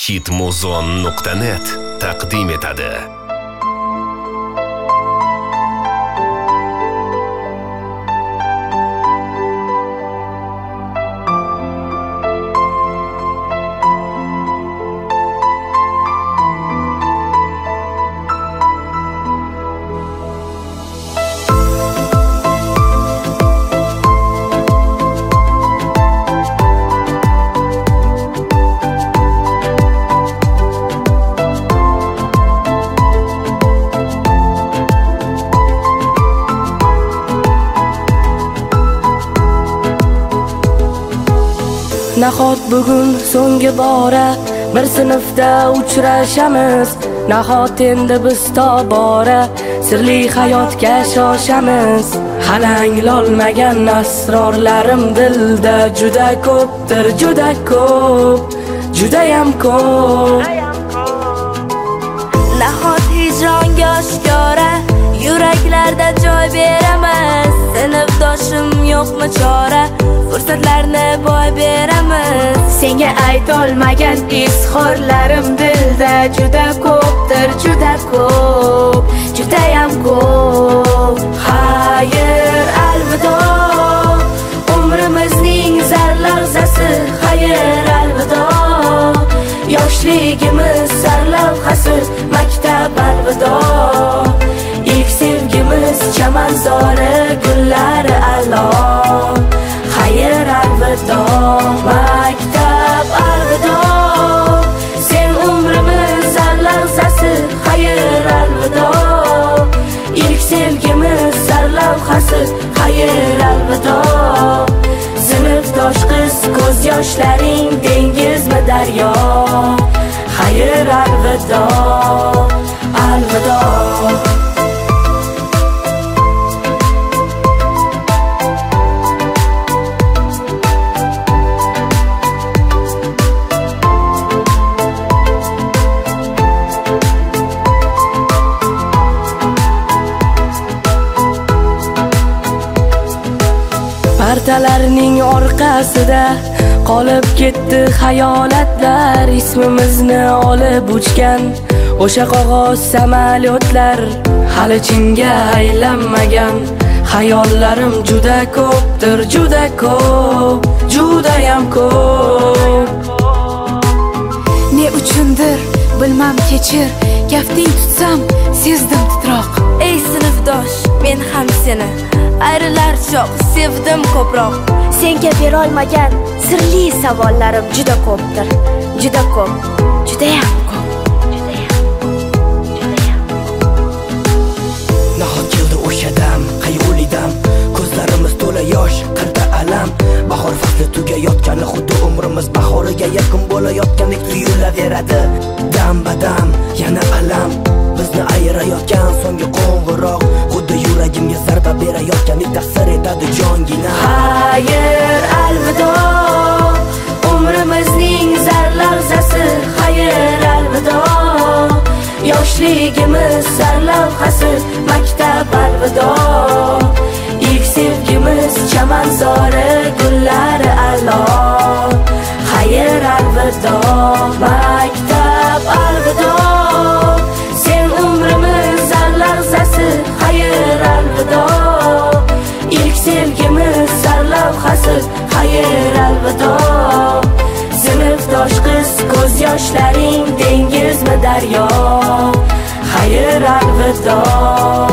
Hitmuzon.net taqdim etadi. Nahot bugun so'nggi bora bir sinfda uchrashamiz. Nahot endi biz tobora sirli hayotga shoshamiz. Hali anglolmagan asrorlarim dilda juda ko'pdir, juda ko'p, judayam ko'p. Nahot hijronga oshkora yuraklarda joy beramiz. Sinfdoshim yo'qmi chora, fursatlarni boy beramiz. Senga aytolmagan izhorlarim dilda juda ko'pdir, juda ko'p, judayam ko'p. Xayr, alvido, umrimizning zar lahzasi. Xayr, alvido, yoshligimiz sarlavhasi. Maktab, alvido, ilk sevgimiz chamanzori, gullari alo. Xayr, alvido, maktab, alvido, sen umrimiz zar lahzasi. Xayr, alvido, ilk sevgimiz sarlavhasi. Xayr, alvido, sinfdosh qiz, ko'z yoshlaring dengizmi daryo. Xayr, alvido, alvido. Partalarning orqasida qolib ketdi xayolatlar. Ismimizni olib uchgan o'sha qog'oz samolyotlar. Hali chinga aylanmagan xayollarim juda ko'pdir, juda ko'p, judayam ko'p. Ne uchundir bilmam kechir, kafting tutsam sezdim titroq. Ey sinfdosh, men ham seni ayrilar choq sevdim ko'proq. Senga berolmagan sirli savollarim juda ko'pdir, juda ko'p, judayam ko'p, judayam. Nahot keldi o'sha dam, qayg'uli dam, ko'zlarimiz to'la yosh, qalbda alam. Bahor fasli tugayotgani xuddi umrimiz bahoriga yaqin bo'layotgandek tuyulaveradi. Dam badam, yana alam, bizni ayirayotgan so'nggi qo'ng'iroq. Xuddi yuragimga zarba berayotgandek ta'sir etadi jongina. Xayr, alvido, umrimizning zar lahzasi. Xayr, alvido, yoshligimiz sarlavhasi. Maktab, alvido, ilk sevgimiz chamanzori, gullari alo. Xayr, alvido, maktab, alvido, sen umrimiz zar lahzasi. Xayr, alvido, ilk sevgimiz sarlavhasi. Xayr, alvido, sinfdosh qiz, ko'z yoshlaring dengizmi daryo. Xayr, alvido.